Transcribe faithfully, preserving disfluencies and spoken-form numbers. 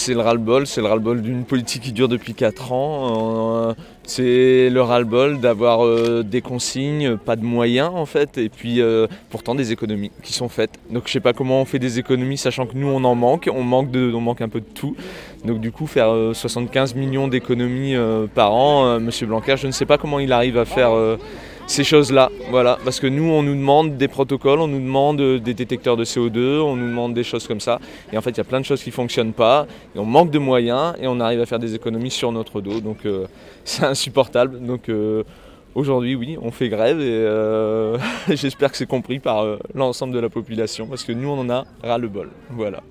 c'est le ras-le-bol, c'est le ras-le-bol d'une politique qui dure depuis quatre ans. Euh, c'est le ras-le-bol d'avoir euh, des consignes, pas de moyens en fait, et puis euh, pourtant des économies qui sont faites. Donc je sais pas comment on fait des économies, sachant que nous on en manque, on manque, de, on manque un peu de tout. Donc du coup faire euh, soixante-quinze millions d'économies euh, par an, euh, Monsieur Blanquer, je ne sais pas comment il arrive à faire euh, ces choses-là, voilà, parce que nous on nous demande des protocoles, on nous demande des détecteurs de C O deux, on nous demande des choses comme ça, et en fait il y a plein de choses qui ne fonctionnent pas, et on manque de moyens, et on arrive à faire des économies sur notre dos, donc euh, c'est insupportable, donc euh, aujourd'hui oui, on fait grève, et euh, j'espère que c'est compris par euh, l'ensemble de la population, parce que nous on en a ras le bol, voilà.